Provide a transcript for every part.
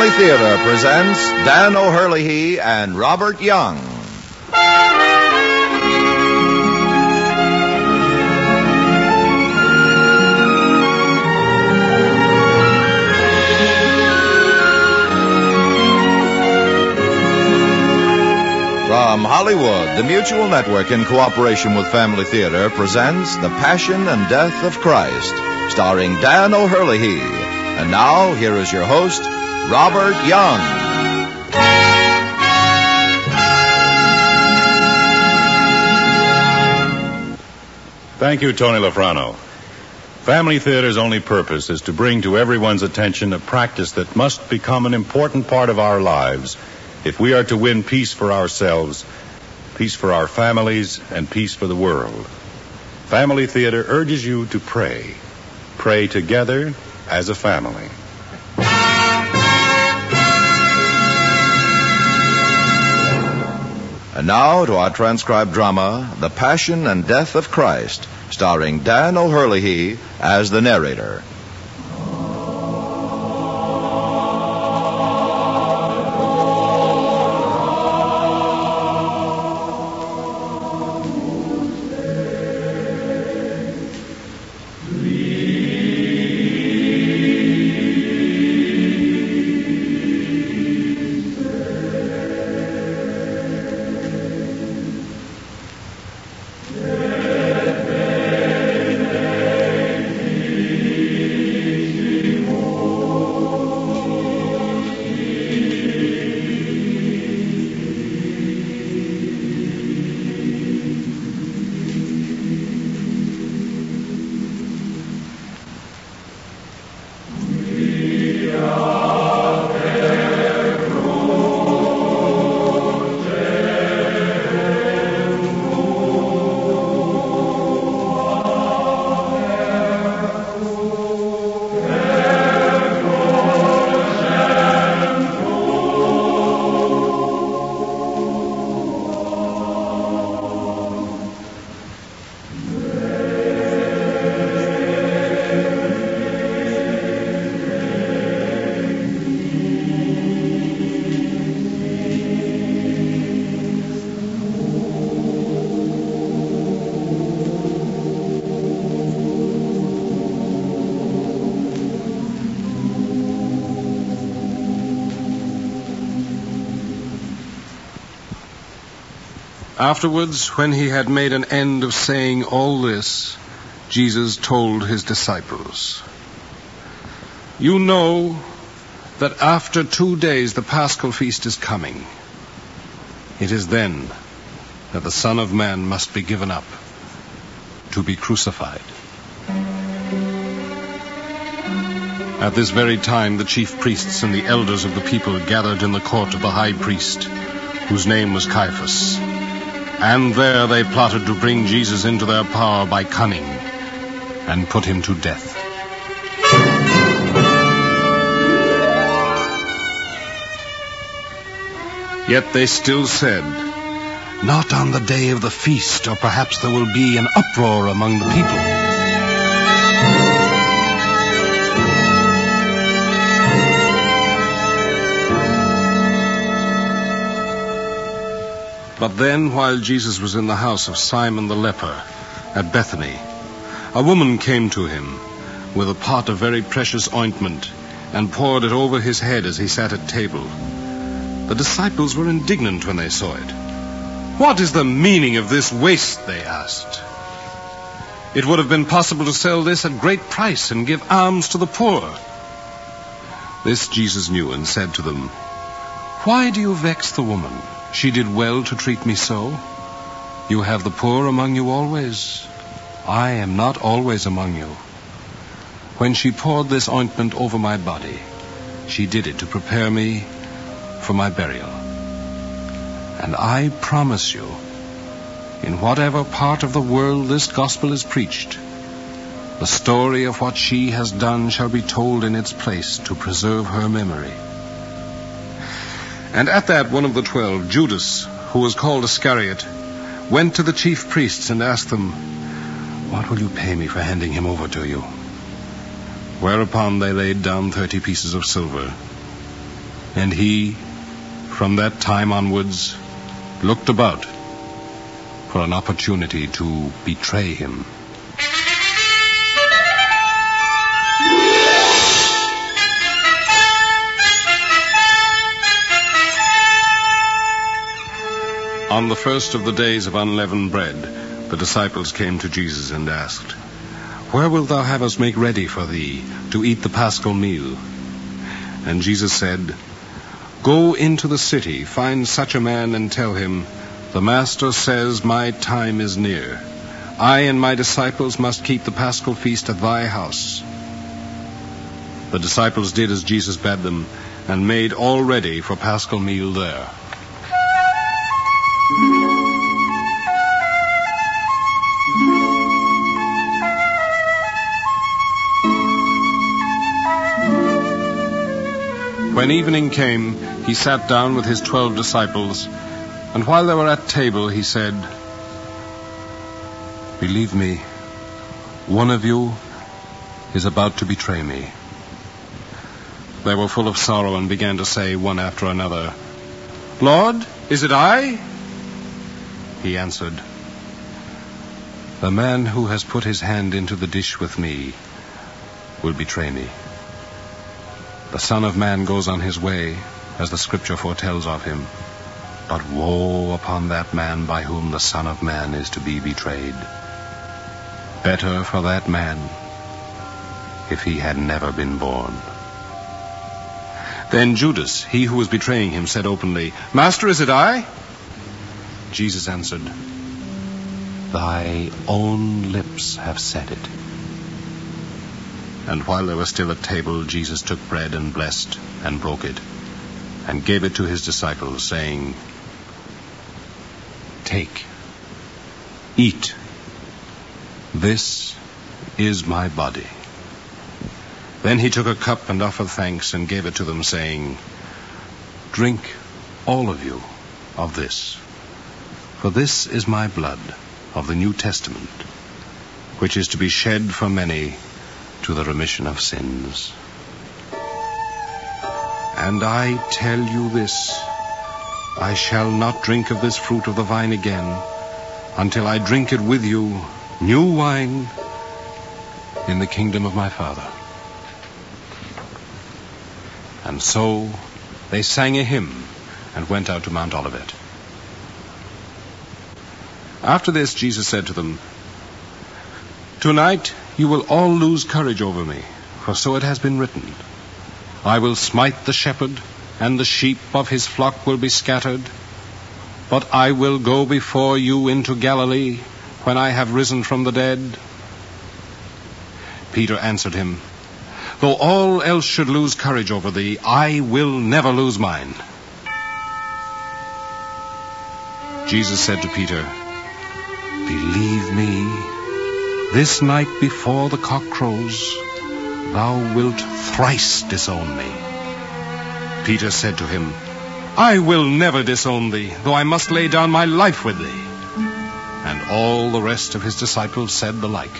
Family Theater presents Dan O'Herlihy and Robert Young. From Hollywood, the Mutual Network, in cooperation with Family Theater, presents The Passion and Death of Christ, starring Dan O'Herlihy. And now, here is your host, Robert Young. Thank you, Tony Lafrano. Family Theater's only purpose is to bring to everyone's attention a practice that must become an important part of our lives if we are to win peace for ourselves, peace for our families, and peace for the world. Family Theater urges you to pray. Pray together as a family. And now to our transcribed drama, The Passion and Death of Christ, starring Dan O'Herlihy as the narrator. Afterwards, when he had made an end of saying all this, Jesus told his disciples, "You know that after 2 days the Paschal feast is coming. It is then that the Son of Man must be given up to be crucified." At this very time, the chief priests and the elders of the people gathered in the court of the high priest, whose name was Caiaphas. And there they plotted to bring Jesus into their power by cunning and put him to death. Yet they still said, "Not on the day of the feast, or perhaps there will be an uproar among the people." But then, while Jesus was in the house of Simon the leper at Bethany, a woman came to him with a pot of very precious ointment and poured it over his head as he sat at table. The disciples were indignant when they saw it. "What is the meaning of this waste?" they asked. "It would have been possible to sell this at great price and give alms to the poor." This Jesus knew and said to them, "Why do you vex the woman? She did well to treat me so. You have the poor among you always. I am not always among you. When she poured this ointment over my body, she did it to prepare me for my burial. And I promise you, in whatever part of the world this gospel is preached, the story of what she has done shall be told in its place to preserve her memory." And at that, one of the 12, Judas, who was called Iscariot, went to the chief priests and asked them, "What will you pay me for handing him over to you?" Whereupon they laid down 30 pieces of silver. And he, from that time onwards, looked about for an opportunity to betray him. On the first of the days of unleavened bread, the disciples came to Jesus and asked, "Where wilt thou have us make ready for thee to eat the Paschal meal?" And Jesus said, "Go into the city, find such a man, and tell him, 'The Master says, my time is near. I and my disciples must keep the Paschal feast at thy house.'" The disciples did as Jesus bade them, and made all ready for Paschal meal there. When evening came, he sat down with his 12 disciples, and while they were at table, he said, "Believe me, one of you is about to betray me." They were full of sorrow and began to say one after another, "Lord, is it I?" He answered, "The man who has put his hand into the dish with me will betray me. The Son of Man goes on his way, as the Scripture foretells of him. But woe upon that man by whom the Son of Man is to be betrayed. Better for that man if he had never been born." Then Judas, he who was betraying him, said openly, "Master, is it I?" Jesus answered, "Thy own lips have said it." And while they were still at table, Jesus took bread and blessed and broke it, and gave it to his disciples, saying, "Take, eat. This is my body." Then he took a cup and offered thanks and gave it to them, saying, "Drink, all of you, of this, for this is my blood of the New Testament, which is to be shed for many to the remission of sins. And I tell you this, I shall not drink of this fruit of the vine again, until I drink it with you, new wine, in the kingdom of my Father." And so they sang a hymn and went out to Mount Olivet. After this, Jesus said to them, "Tonight you will all lose courage over me, for so it has been written, 'I will smite the shepherd, and the sheep of his flock will be scattered.' But I will go before you into Galilee when I have risen from the dead." Peter answered him, "Though all else should lose courage over thee, I will never lose mine." Jesus said to Peter, "Believe me, this night before the cock crows, thou wilt thrice disown me." Peter said to him, "I will never disown thee, though I must lay down my life with thee." And all the rest of his disciples said the like.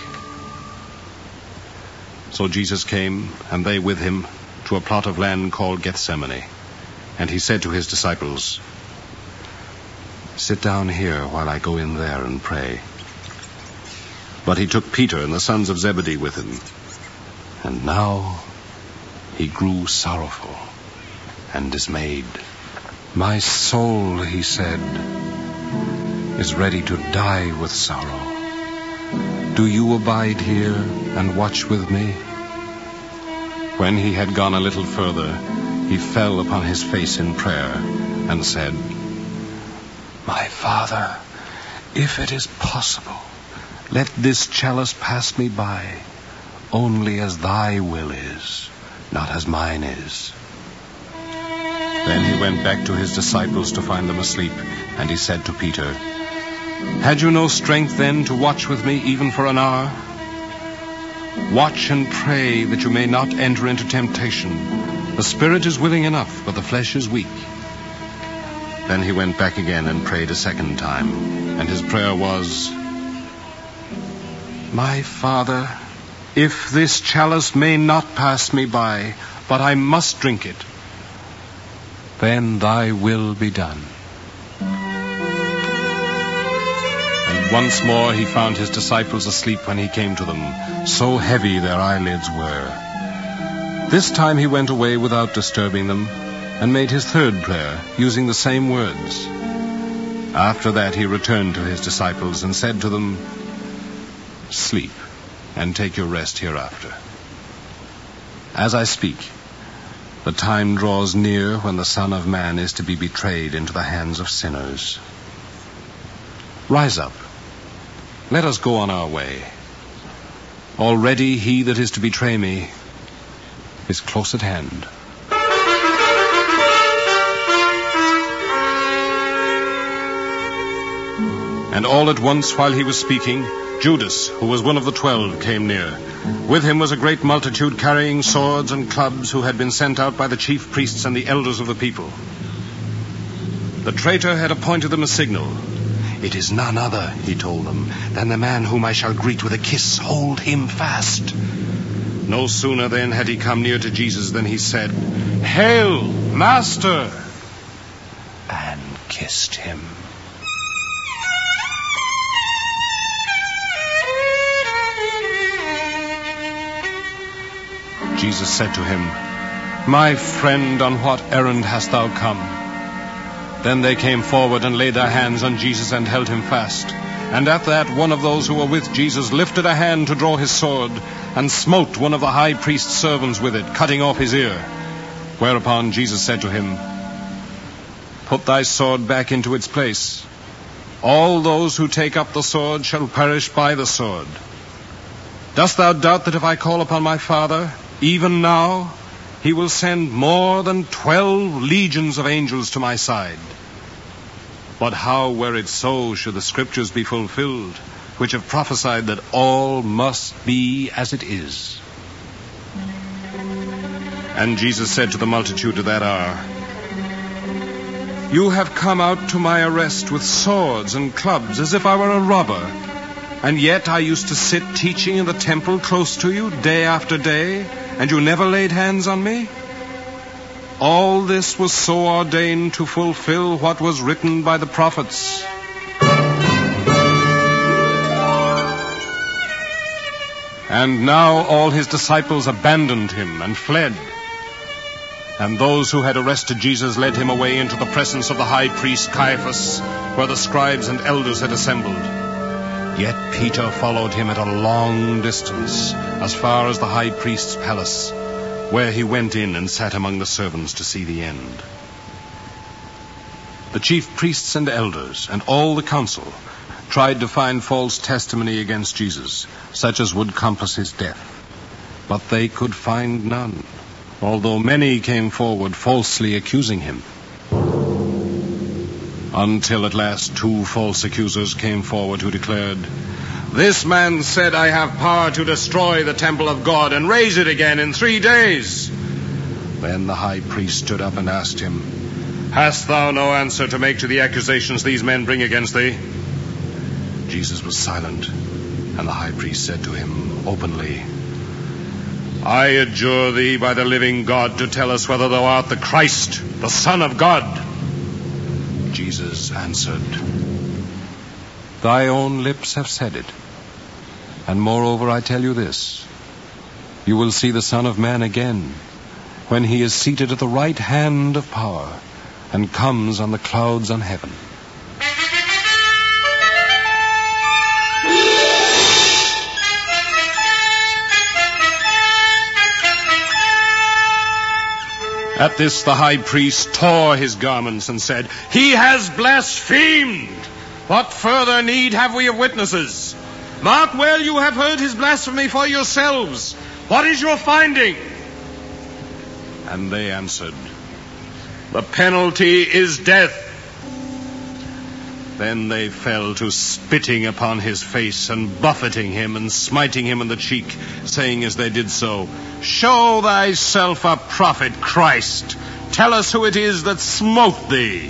So Jesus came, and they with him, to a plot of land called Gethsemane. And he said to his disciples, "Sit down here while I go in there and pray." But he took Peter and the sons of Zebedee with him. And now he grew sorrowful and dismayed. "My soul," he said, "is ready to die with sorrow. Do you abide here and watch with me?" When he had gone a little further, he fell upon his face in prayer and said, "My Father, if it is possible, let this chalice pass me by, only as thy will is, not as mine is." Then he went back to his disciples to find them asleep, and he said to Peter, "Had you no strength then to watch with me even for an hour? Watch and pray that you may not enter into temptation. The spirit is willing enough, but the flesh is weak." Then he went back again and prayed a second time, and his prayer was, "My Father, if this chalice may not pass me by, but I must drink it, then thy will be done. And once more he found his disciples asleep when he came to them, so heavy their eyelids were. This time he went away without disturbing them, and made his third prayer, using the same words. After that he returned to his disciples and said to them, "Sleep, and take your rest hereafter. As I speak, the time draws near when the Son of Man is to be betrayed into the hands of sinners. Rise up, let us go on our way. Already he that is to betray me is close at hand." And all at once, while he was speaking, Judas, who was one of the 12, came near. With him was a great multitude carrying swords and clubs, who had been sent out by the chief priests and the elders of the people. The traitor had appointed them a signal. "It is none other," he told them, "than the man whom I shall greet with a kiss. Hold him fast." No sooner then had he come near to Jesus than he said, "Hail, Master!" and kissed him. Jesus said to him, "My friend, on what errand hast thou come?" Then they came forward and laid their hands on Jesus and held him fast. And at that, one of those who were with Jesus lifted a hand to draw his sword, and smote one of the high priest's servants with it, cutting off his ear. Whereupon Jesus said to him, "Put thy sword back into its place. All those who take up the sword shall perish by the sword. Dost thou doubt that if I call upon my Father, even now, he will send more than 12 legions of angels to my side? But how, were it so, should the scriptures be fulfilled, which have prophesied that all must be as it is?" And Jesus said to the multitude at that hour, "You have come out to my arrest with swords and clubs, as if I were a robber. And yet I used to sit teaching in the temple close to you day after day, and you never laid hands on me? All this was so ordained to fulfill what was written by the prophets." And now all his disciples abandoned him and fled. And those who had arrested Jesus led him away into the presence of the high priest Caiaphas, where the scribes and elders had assembled. Yet Peter followed him at a long distance, as far as the high priest's palace, where he went in and sat among the servants to see the end. The chief priests and elders and all the council tried to find false testimony against Jesus, such as would compass his death. But they could find none, although many came forward falsely accusing him. Until at last 2 false accusers came forward who declared, "This man said, I have power to destroy the temple of God and raise it again in 3 days. Then the high priest stood up and asked him, "Hast thou no answer to make to the accusations these men bring against thee?" Jesus was silent, and the high priest said to him openly, "I adjure thee by the living God to tell us whether thou art the Christ, the Son of God." Jesus answered, "Thy own lips have said it. And moreover I tell you this, you will see the Son of Man again, when he is seated at the right hand of power, and comes on the clouds on heaven." At this the high priest tore his garments and said, "He has blasphemed! What further need have we of witnesses? Mark well, you have heard his blasphemy for yourselves. What is your finding?" And they answered, "The penalty is death." Then they fell to spitting upon his face and buffeting him and smiting him in the cheek, saying as they did so, "Show thyself a prophet, Christ. Tell us who it is that smote thee."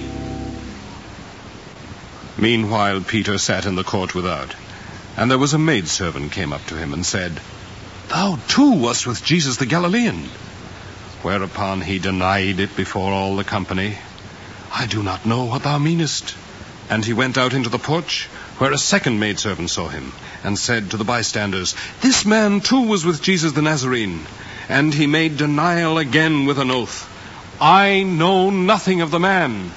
Meanwhile Peter sat in the court without, and there was a maidservant came up to him and said, "Thou too wast with Jesus the Galilean." Whereupon he denied it before all the company. I do not know what thou meanest. And he went out into the porch, where a second maidservant saw him, and said to the bystanders, This man too was with Jesus the Nazarene. And he made denial again with an oath, I know nothing of the man.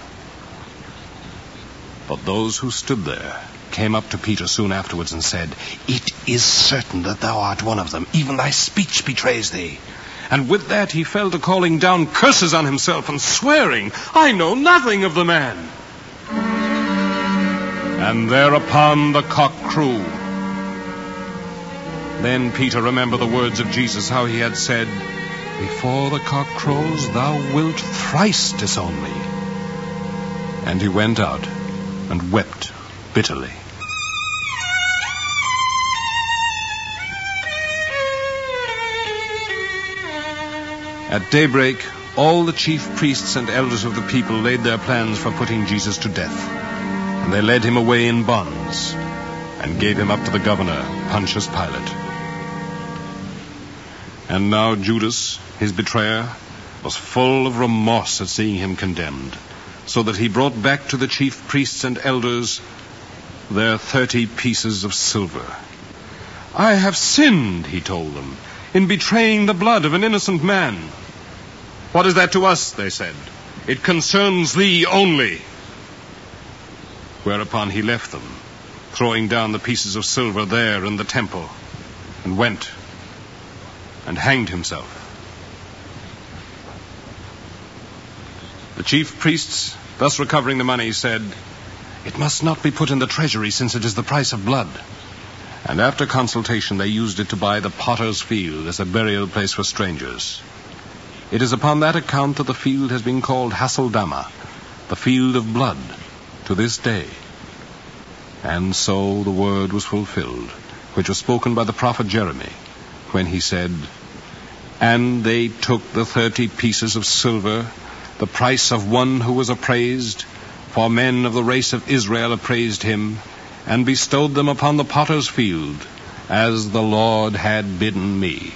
But those who stood there came up to Peter soon afterwards and said, It is certain that thou art one of them. Even thy speech betrays thee. And with that he fell to calling down curses on himself and swearing, I know nothing of the man. And thereupon the cock crew. Then Peter remembered the words of Jesus, how he had said, Before the cock crows, thou wilt thrice disown me. And he went out and wept bitterly. At daybreak, all the chief priests and elders of the people laid their plans for putting Jesus to death. And they led him away in bonds and gave him up to the governor, Pontius Pilate. And now Judas, his betrayer, was full of remorse at seeing him condemned, so that he brought back to the chief priests and elders their 30 pieces of silver. I have sinned, he told them, in betraying the blood of an innocent man. What is that to us, they said. It concerns thee only. Whereupon he left them, throwing down the pieces of silver there in the temple, and went and hanged himself. The chief priests, thus recovering the money, said, It must not be put in the treasury, since it is the price of blood. And after consultation they used it to buy the potter's field as a burial place for strangers. It is upon that account that the field has been called Haceldama, the field of blood, to this day. And so the word was fulfilled, which was spoken by the prophet Jeremy, when he said, And they took the 30 pieces of silver, the price of one who was appraised, for men of the race of Israel appraised him, and bestowed them upon the potter's field, as the Lord had bidden me.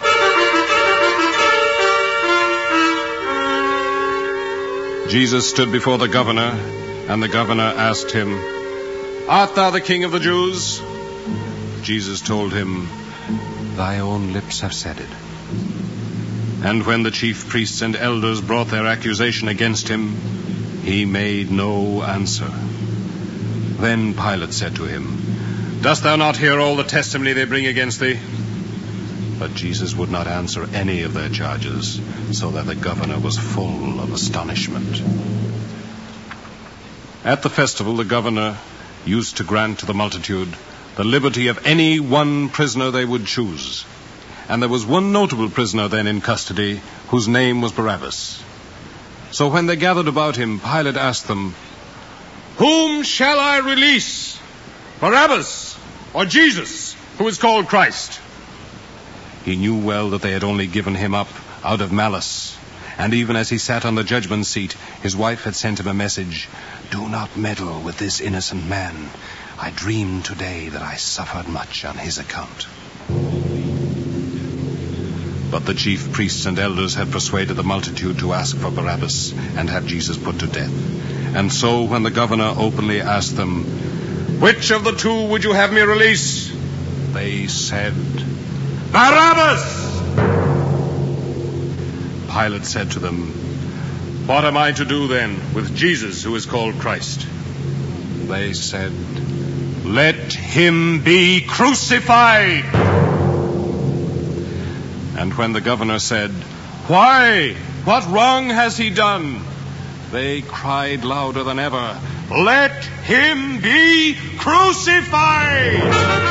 Jesus stood before the governor, and the governor asked him, Art thou the king of the Jews? Jesus told him, Thy own lips have said it. And when the chief priests and elders brought their accusation against him, he made no answer. Then Pilate said to him, Dost thou not hear all the testimony they bring against thee? But Jesus would not answer any of their charges, so that the governor was full of astonishment. At the festival, the governor used to grant to the multitude the liberty of any one prisoner they would choose. And there was one notable prisoner then in custody, whose name was Barabbas. So when they gathered about him, Pilate asked them, Whom shall I release? Barabbas or Jesus, who is called Christ? He knew well that they had only given him up out of malice. And even as he sat on the judgment seat, his wife had sent him a message, Do not meddle with this innocent man. I dreamed today that I suffered much on his account. But the chief priests and elders had persuaded the multitude to ask for Barabbas and have Jesus put to death. And so when the governor openly asked them, Which of the two would you have me release? They said, Barabbas! Pilate said to them, What am I to do then with Jesus, who is called Christ? They said, Let him be crucified! And when the governor said, Why? What wrong has he done? They cried louder than ever, Let him be crucified!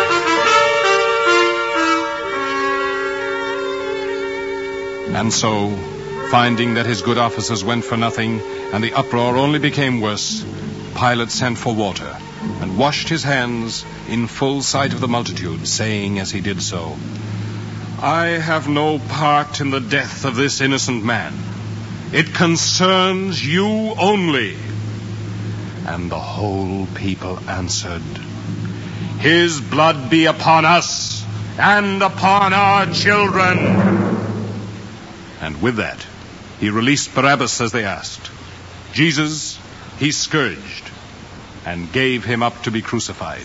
And so, finding that his good offices went for nothing, and the uproar only became worse, Pilate sent for water, and washed his hands in full sight of the multitude, saying as he did so, I have no part in the death of this innocent man. It concerns you only. And the whole people answered, His blood be upon us and upon our children. And with that, he released Barabbas as they asked. Jesus he scourged and gave him up to be crucified.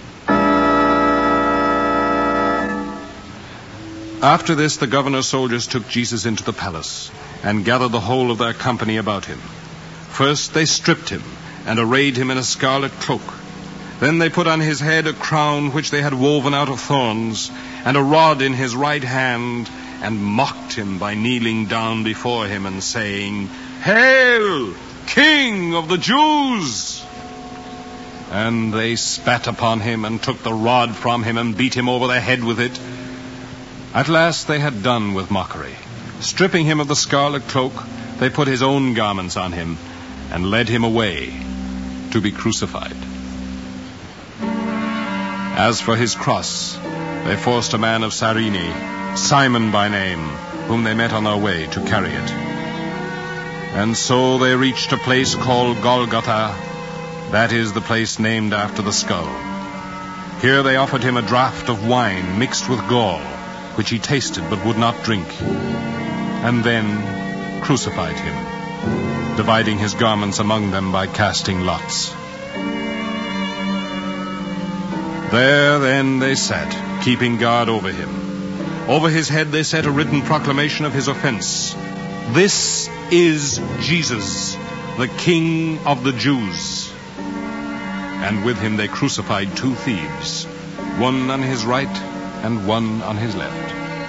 After this, the governor's soldiers took Jesus into the palace and gathered the whole of their company about him. First they stripped him and arrayed him in a scarlet cloak. Then they put on his head a crown which they had woven out of thorns, and a rod in his right hand, and mocked him by kneeling down before him and saying, "Hail, King of the Jews!" And they spat upon him and took the rod from him and beat him over the head with it. At last they had done with mockery. Stripping him of the scarlet cloak, they put his own garments on him and led him away to be crucified. As for his cross, they forced a man of Cyrene, Simon by name, whom they met on their way to carry it. And so they reached a place called Golgotha, that is the place named after the skull. Here they offered him a draught of wine mixed with gall, which he tasted but would not drink, and then crucified him, dividing his garments among them by casting lots. There then they sat, keeping guard over him. Over his head they set a written proclamation of his offense. "This is Jesus, the King of the Jews." And with him they crucified 2 thieves, one on his right and one on his left.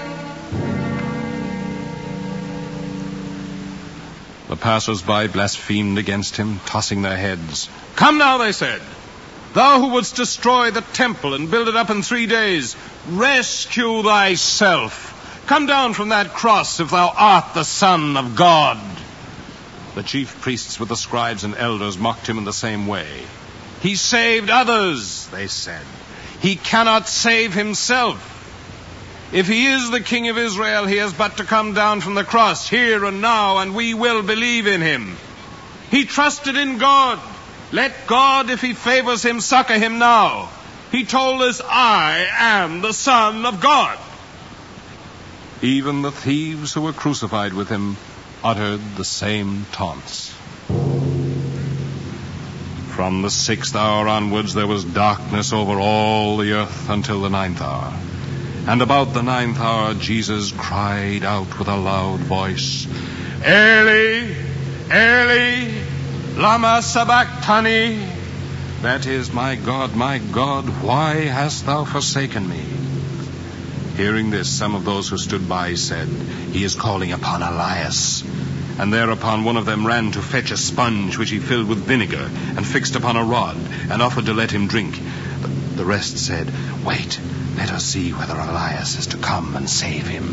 The passers-by blasphemed against him, tossing their heads. "Come now," they said, "thou who wouldst destroy the temple and build it up in 3 days, rescue thyself. Come down from that cross if thou art the Son of God." The chief priests with the scribes and elders mocked him in the same way. "He saved others," they said. "He cannot save himself. If he is the King of Israel, he has but to come down from the cross here and now, and we will believe in him. He trusted in God. Let God, if he favors him, succor him now. He told us, 'I am the Son of God.'" Even the thieves who were crucified with him uttered the same taunts. From the 6th hour onwards there was darkness over all the earth until the 9th hour. And about the 9th hour Jesus cried out with a loud voice, "Eli, Eli, lama sabachthani?" That is, my God, why hast thou forsaken me?" Hearing this, some of those who stood by said, "He is calling upon Elias." And thereupon one of them ran to fetch a sponge which he filled with vinegar and fixed upon a rod and offered to let him drink. The rest said, "Wait, let us see whether Elias is to come and save him."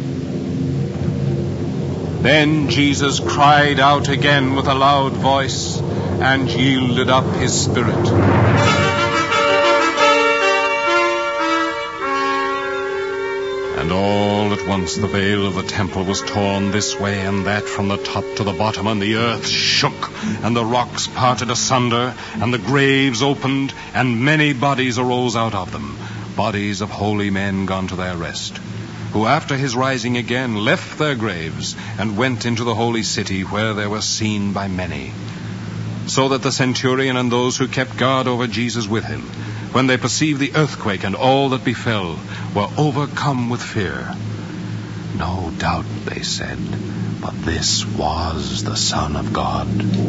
Then Jesus cried out again with a loud voice and yielded up his spirit. And all at once the veil of the temple was torn this way and that from the top to the bottom, and the earth shook, and the rocks parted asunder, and the graves opened, and many bodies arose out of them, bodies of holy men gone to their rest, who after his rising again left their graves and went into the holy city, where they were seen by many. So that the centurion and those who kept guard over Jesus with him, when they perceived the earthquake and all that befell, were overcome with fear. "No doubt," they said, "but this was the Son of God."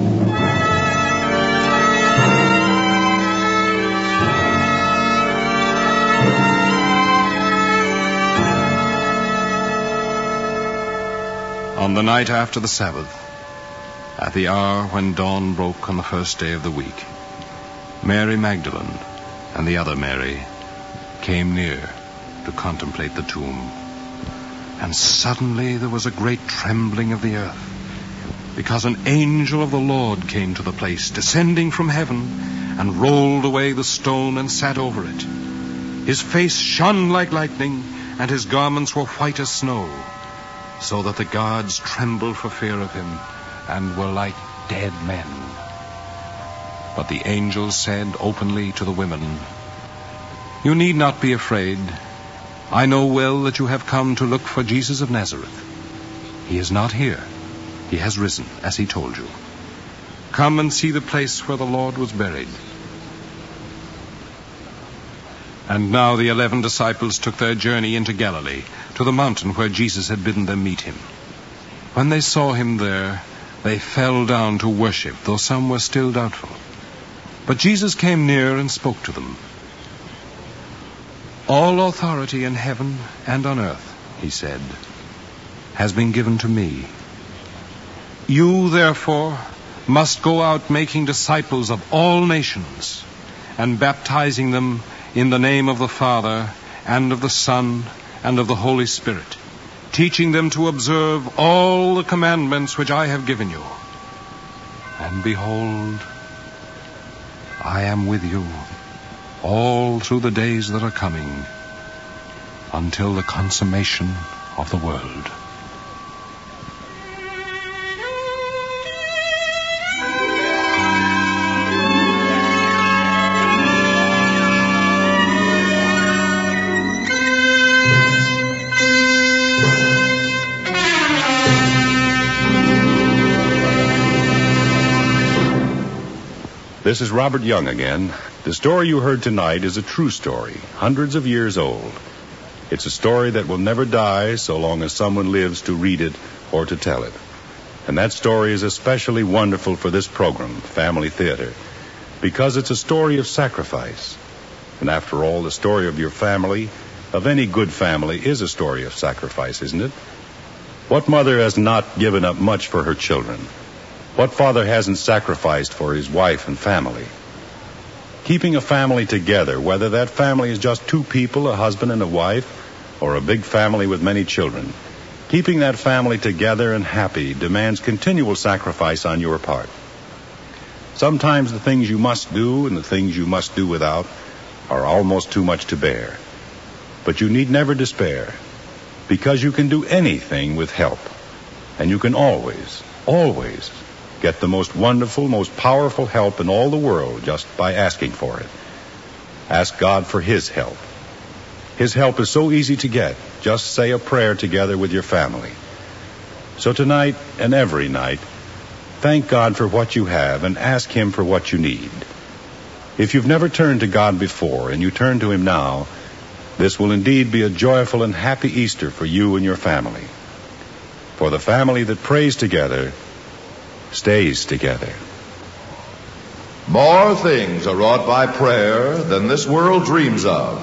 On the night after the Sabbath, at the hour when dawn broke on the first day of the week, Mary Magdalene and the other Mary came near to contemplate the tomb. And suddenly there was a great trembling of the earth, because an angel of the Lord came to the place, descending from heaven, and rolled away the stone and sat over it. His face shone like lightning, and his garments were white as snow, so that the guards trembled for fear of him, and were like dead men. But the angel said openly to the women, "You need not be afraid. I know well that you have come to look for Jesus of Nazareth. He is not here. He has risen, as he told you. Come and see the place where the Lord was buried." And now the 11 disciples took their journey into Galilee, to the mountain where Jesus had bidden them meet him. When they saw him there, they fell down to worship, though some were still doubtful. But Jesus came near and spoke to them. "All authority in heaven and on earth," he said, "has been given to me. You, therefore, must go out making disciples of all nations and baptizing them in the name of the Father and of the Son and of the Holy Spirit, teaching them to observe all the commandments which I have given you. And behold, I am with you all through the days that are coming, until the consummation of the world." This is Robert Young again. The story you heard tonight is a true story, hundreds of years old. It's a story that will never die so long as someone lives to read it or to tell it. And that story is especially wonderful for this program, Family Theater, because it's a story of sacrifice. And after all, the story of your family, of any good family, is a story of sacrifice, isn't it? What mother has not given up much for her children? What father hasn't sacrificed for his wife and family? Keeping a family together, whether that family is just 2 people, a husband and a wife, or a big family with many children, keeping that family together and happy demands continual sacrifice on your part. Sometimes the things you must do and the things you must do without are almost too much to bear. But you need never despair, because you can do anything with help. And you can always get the most wonderful, most powerful help in all the world just by asking for it. Ask God for His help. His help is so easy to get. Just say a prayer together with your family. So tonight and every night, thank God for what you have and ask Him for what you need. If you've never turned to God before and you turn to Him now, this will indeed be a joyful and happy Easter for you and your family. For the family that prays together stays together. More things are wrought by prayer than this world dreams of.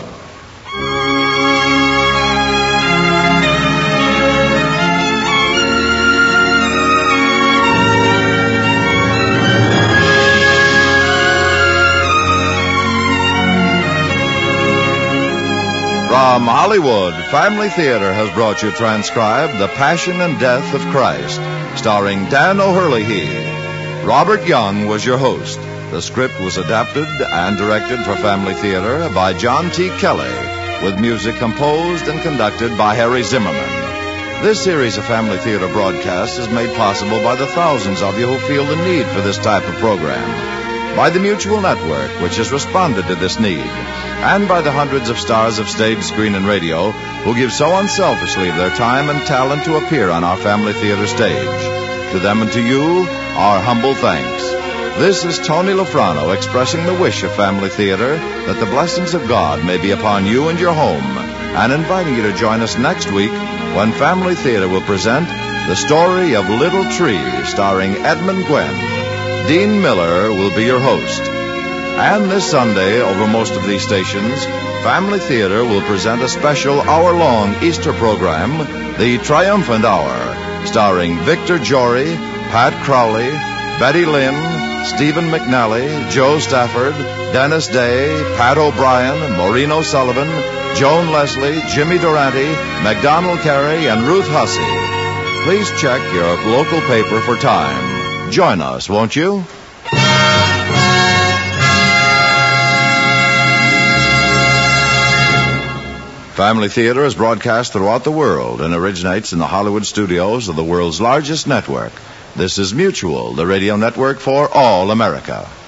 From Hollywood, Family Theater has brought you transcribed The Passion and Death of Christ, starring Dan O'Hurley. Robert Young was your host. The script was adapted and directed for Family Theater by John T. Kelly, with music composed and conducted by Harry Zimmerman. This series of Family Theater broadcasts is made possible by the thousands of you who feel the need for this type of program, by the Mutual Network, which has responded to this need, and by the hundreds of stars of stage, screen, and radio who give so unselfishly of their time and talent to appear on our Family Theater stage. To them and to you, our humble thanks. This is Tony Lofrano expressing the wish of Family Theater that the blessings of God may be upon you and your home, and inviting you to join us next week when Family Theater will present The Story of Little Tree, starring Edmund Gwenn. Dean Miller will be your host. And this Sunday, over most of these stations, Family Theater will present a special hour-long Easter program, The Triumphant Hour, starring Victor Jory, Pat Crowley, Betty Lynn, Stephen McNally, Joe Stafford, Dennis Day, Pat O'Brien, Maureen O'Sullivan, Joan Leslie, Jimmy Durante, MacDonald Carey, and Ruth Hussey. Please check your local paper for time. Join us, won't you? Family Theater is broadcast throughout the world and originates in the Hollywood studios of the world's largest network. This is Mutual, the radio network for all America.